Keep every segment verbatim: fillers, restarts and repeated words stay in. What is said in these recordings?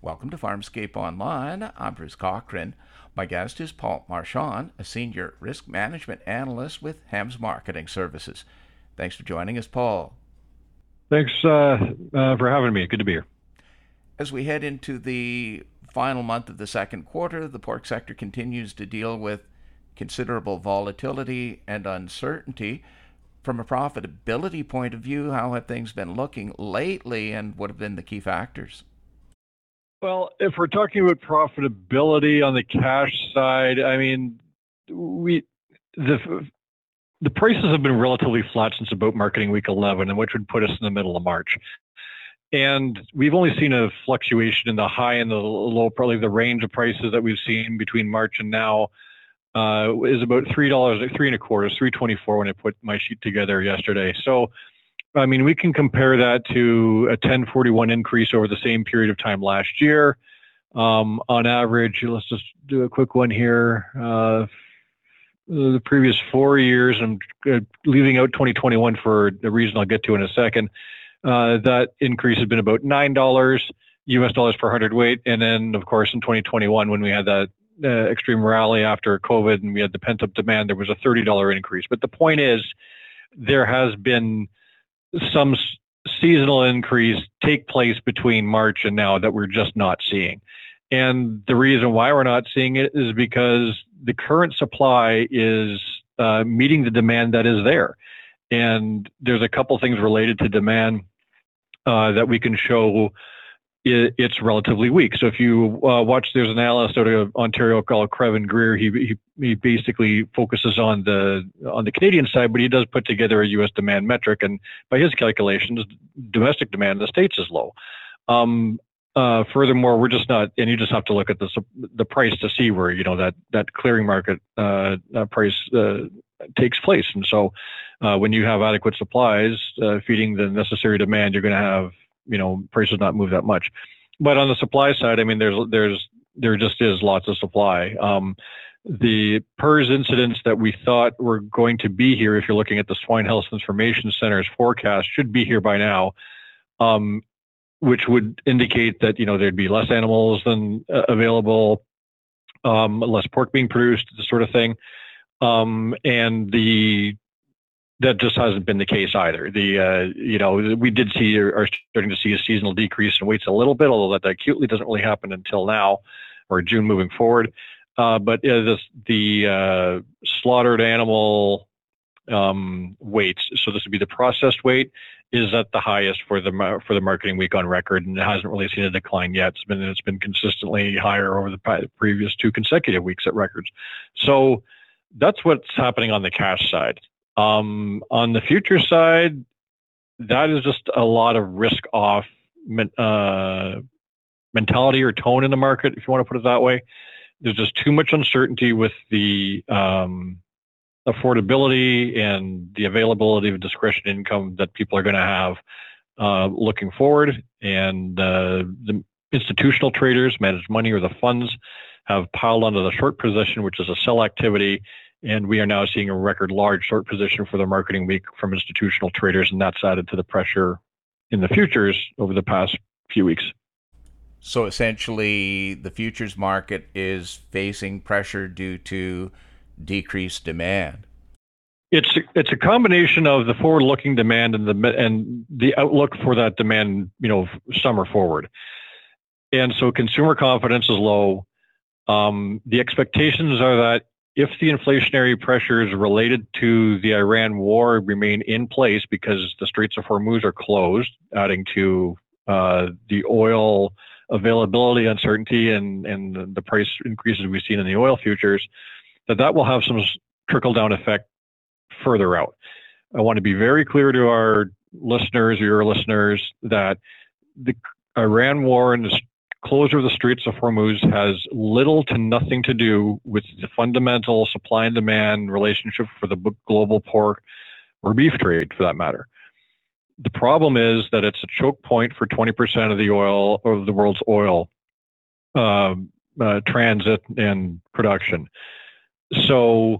Welcome to Farmscape Online. I'm Bruce Cochran. My guest is Paul Marchand, a senior risk management analyst with Hams Marketing Services. Thanks for joining us, Paul. Thanks uh, uh, for having me. Good to be here. As we head into the final month of the second quarter, the pork sector continues to deal with considerable volatility and uncertainty. From a profitability point of view, how have things been looking lately, and what have been the key factors? Well, if we're talking about profitability on the cash side, I mean, we the the prices have been relatively flat since about marketing week eleven, and which would put us in the middle of March. And we've only seen a fluctuation in the high and the low. Probably the range of prices that we've seen between March and now uh, is about three dollars, three and a quarter, three twenty four when I put my sheet together yesterday. So, I mean, we can compare that to a ten forty-one increase over the same period of time last year. Um, on average, let's just do a quick one here. Uh, the previous four years, I'm leaving out twenty twenty-one for a reason I'll get to in a second. Uh, that increase has been about nine dollars U S dollars per hundredweight. And then, of course, in twenty twenty-one, when we had that uh, extreme rally after COVID and we had the pent-up demand, there was a thirty dollars increase. But the point is, there has been some seasonal increase take place between March and now that we're just not seeing. And the reason why we're not seeing it is because the current supply is uh, meeting the demand that is there. And there's a couple things related to demand uh, that we can show it, it's relatively weak. So if you uh, watch, there's an analyst out of Ontario called Krevin Greer. He, he he basically focuses on the on the Canadian side, but he does put together a U S demand metric. And by his calculations, domestic demand in the States is low. Um, uh, furthermore, we're just not, and you just have to look at the the price to see where you know that that clearing market uh, price uh, takes place. And so, uh, when you have adequate supplies uh, feeding the necessary demand, you're going to have you know, prices not move that much. But on the supply side, I mean, there's, there's, there just is lots of supply. Um, the P R R S incidents that we thought were going to be here, if you're looking at the Swine Health Information Center's forecast, should be here by now, um, which would indicate that, you know, there'd be less animals than uh, available, um, less pork being produced, this sort of thing. Um, and the, That just hasn't been the case either. The uh, you know we did see are starting to see a seasonal decrease in weights a little bit, although that acutely doesn't really happen until now or June moving forward. Uh, but uh, this, the uh, slaughtered animal um, weights, so this would be the processed weight, is at the highest for the for the marketing week on record, and it hasn't really seen a decline yet. It's been it's been consistently higher over the previous two consecutive weeks at records. So that's what's happening on the cash side. Um, on the future side, that is just a lot of risk off uh, mentality or tone in the market, if you want to put it that way. There's just too much uncertainty with the um, affordability and the availability of discretionary income that people are going to have uh, looking forward. And uh, the institutional traders, managed money, or the funds have piled onto the short position, which is a sell activity. And we are now seeing a record large short position for the marketing week from institutional traders, and that's added to the pressure in the futures over the past few weeks. So essentially, the futures market is facing pressure due to decreased demand. It's it's a combination of the forward-looking demand and the and the outlook for that demand, you know, summer forward. And so consumer confidence is low. Um, the expectations are that if the inflationary pressures related to the Iran war remain in place because the Straits of Hormuz are closed, adding to uh, the oil availability uncertainty and, and the price increases we've seen in the oil futures, that that will have some trickle-down effect further out. I want to be very clear to our listeners, your listeners, that the Iran war and the closure of the Straits of Hormuz has little to nothing to do with the fundamental supply and demand relationship for the global pork or beef trade, for that matter. The problem is that it's a choke point for twenty percent of the oil, of the world's oil uh, uh, transit and production. So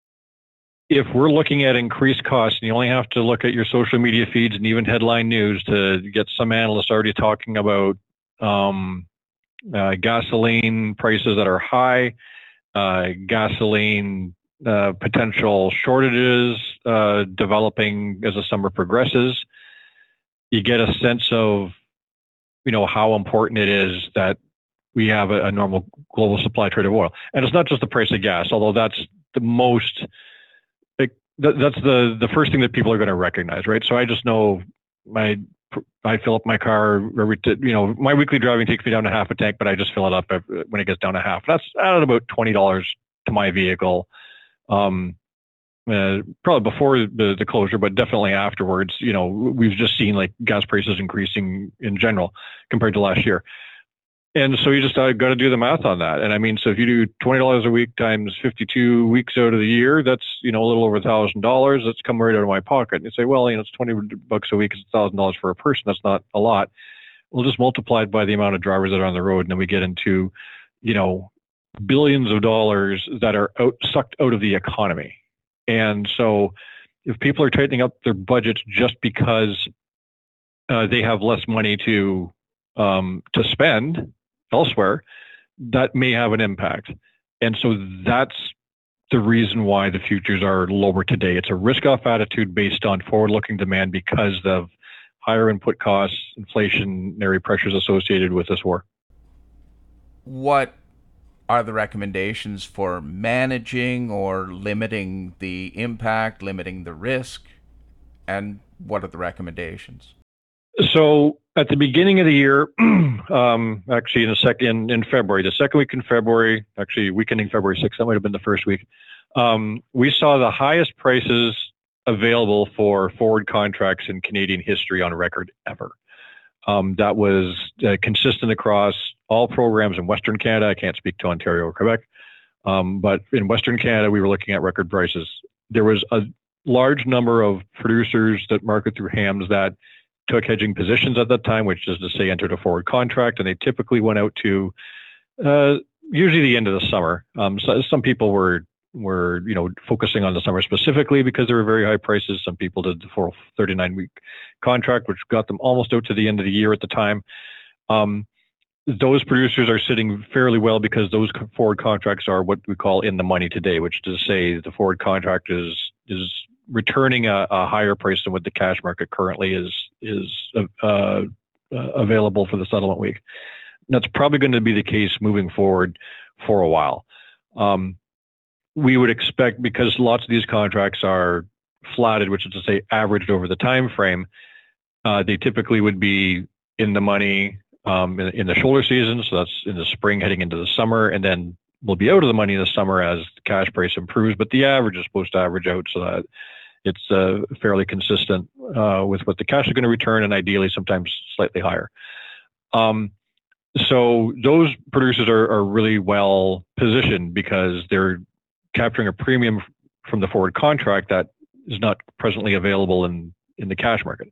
if we're looking at increased costs, and you only have to look at your social media feeds and even headline news to get some analysts already talking about um, uh, gasoline prices that are high, uh, gasoline uh, potential shortages uh, developing as the summer progresses. You get a sense of, you know, how important it is that we have a, a normal global supply trade of oil. And it's not just the price of gas, although that's the most, like, that, that's the, the first thing that people are going to recognize, right? So I just know my, I fill up my car, every, you know, my weekly driving takes me down to half a tank, but I just fill it up when it gets down to half. That's at about twenty dollars to my vehicle. Um, uh, probably before the, the closure, but definitely afterwards. You know, we've just seen like gas prices increasing in general compared to last year. And so you just uh, got to do the math on that. And I mean, so if you do twenty dollars a week times fifty-two weeks out of the year, that's, you know, a little over a thousand dollars. That's come right out of my pocket. And you say, well, you know, it's twenty bucks a week. It's a thousand dollars for a person. That's not a lot. We'll just multiply it by the amount of drivers that are on the road. And then we get into, you know, billions of dollars that are out, sucked out of the economy. And so if people are tightening up their budgets just because uh, they have less money to, um, to spend elsewhere, that may have an impact. And so that's the reason why the futures are lower today. It's a risk-off attitude based on forward-looking demand because of higher input costs, inflationary pressures associated with this war. What are the recommendations for managing or limiting the impact, limiting the risk, and what are the recommendations? So at the beginning of the year, um, actually in the second in February, the second week in February, actually weekending February sixth, that might have been the first week, um, we saw the highest prices available for forward contracts in Canadian history on record ever. Um, that was uh, consistent across all programs in Western Canada. I can't speak to Ontario or Quebec, um, but in Western Canada, we were looking at record prices. There was a large number of producers that market through hams that took hedging positions at that time, which is to say entered a forward contract, and they typically went out to uh, usually the end of the summer. Um, so some people were were you know focusing on the summer specifically because there were very high prices. Some people did the full thirty-nine week contract, which got them almost out to the end of the year at the time. Um, those producers are sitting fairly well because those forward contracts are what we call in the money today, which is to say the forward contract is is returning a, a higher price than what the cash market currently is is uh, uh, available for the settlement week. That's probably going to be the case moving forward for a while. Um, we would expect, because lots of these contracts are flatted, which is to say averaged over the time frame, uh, they typically would be in the money um, in, in the shoulder season, so that's in the spring heading into the summer, and then we'll be out of the money in the summer as the cash price improves, but the average is supposed to average out so that it's uh, fairly consistent uh, with what the cash is going to return, and ideally sometimes slightly higher. Um, so those producers are, are really well positioned because they're capturing a premium from the forward contract that is not presently available in, in the cash market.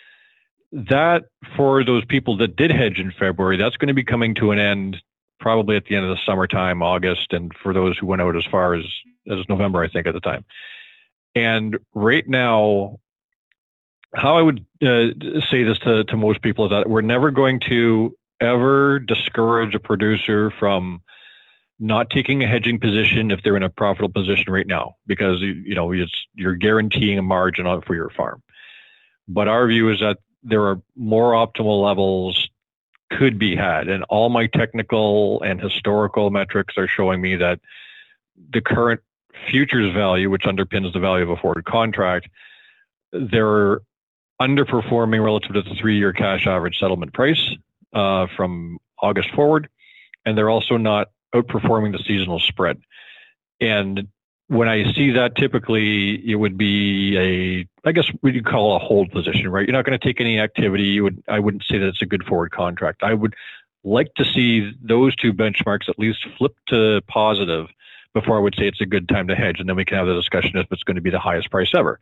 That, for those people that did hedge in February, that's going to be coming to an end probably at the end of the summertime, August, and for those who went out as far as, as November, I think, at the time. And right now, how I would uh, say this to, to most people is that we're never going to ever discourage a producer from not taking a hedging position if they're in a profitable position right now, because you know it's, you're guaranteeing a margin on for your farm. But our view is that there are more optimal levels could be had, and all my technical and historical metrics are showing me that the current futures value, which underpins the value of a forward contract, they're underperforming relative to the three-year cash average settlement price uh, from August forward, and they're also not outperforming the seasonal spread. And when I see that, typically it would be a, I guess what you call a hold position, right? You're not going to take any activity. You would, I wouldn't say that it's a good forward contract. I would like to see those two benchmarks at least flip to positive before I would say it's a good time to hedge. And then we can have the discussion if it's going to be the highest price ever.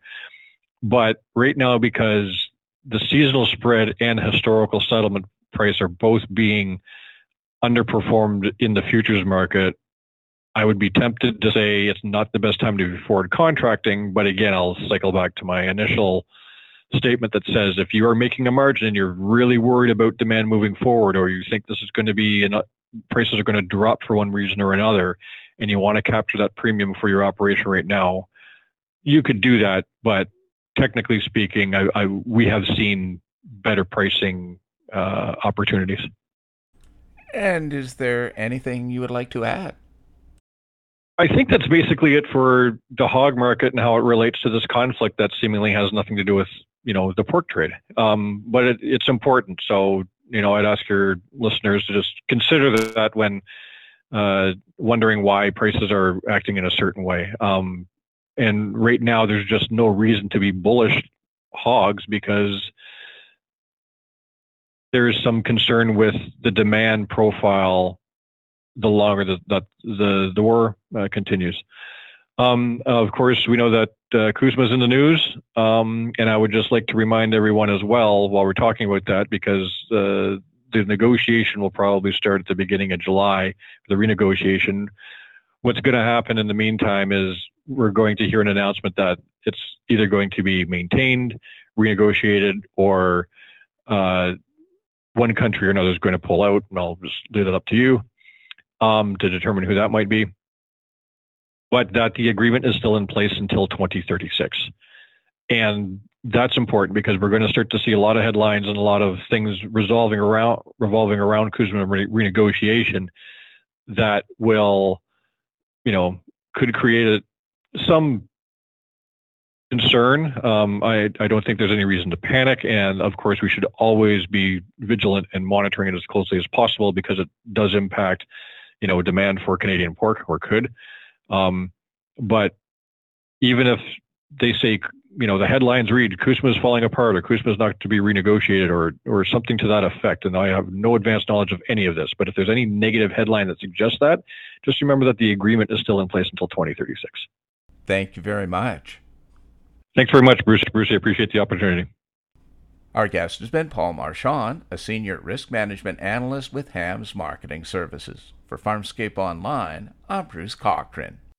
But right now, because the seasonal spread and historical settlement price are both being underperformed in the futures market, I would be tempted to say it's not the best time to be forward contracting. But again, I'll cycle back to my initial statement that says if you are making a margin and you're really worried about demand moving forward, or you think this is going to be an prices are going to drop for one reason or another, and you want to capture that premium for your operation right now, you could do that. But technically speaking, I, I we have seen better pricing uh, opportunities. And is there anything you would like to add? I think that's basically it for the hog market and how it relates to this conflict that seemingly has nothing to do with, you know, the pork trade. Um, but it, it's important. So, you know, I'd ask your listeners to just consider that when uh, wondering why prices are acting in a certain way. Um, and right now, there's just no reason to be bullish hogs because there is some concern with the demand profile the longer that the, the, the war uh, continues. Um, of course, we know that uh, CUSMA is in the news, um, and I would just like to remind everyone as well while we're talking about that, because uh, the negotiation will probably start at the beginning of July, the renegotiation. What's going to happen in the meantime is we're going to hear an announcement that it's either going to be maintained, renegotiated, or uh, one country or another is going to pull out, and I'll just leave it up to you um, to determine who that might be. But that the agreement is still in place until twenty thirty-six. And that's important because we're going to start to see a lot of headlines and a lot of things resolving around, revolving around CUSMA re- renegotiation that will, you know, could create a, some concern. Um, I, I don't think there's any reason to panic. And of course, we should always be vigilant and monitoring it as closely as possible because it does impact, you know, demand for Canadian pork, or could. Um, but even if they say, you know, the headlines read CUSMA is falling apart or CUSMA is not to be renegotiated or or something to that effect, and I have no advanced knowledge of any of this, but if there's any negative headline that suggests that, just remember that the agreement is still in place until twenty thirty-six. Thank you very much. Thanks very much, Bruce. Bruce, I appreciate the opportunity. Our guest has been Paul Marchand, a senior risk management analyst with Hams Marketing Services. For Farmscape Online, I'm Bruce Cochran.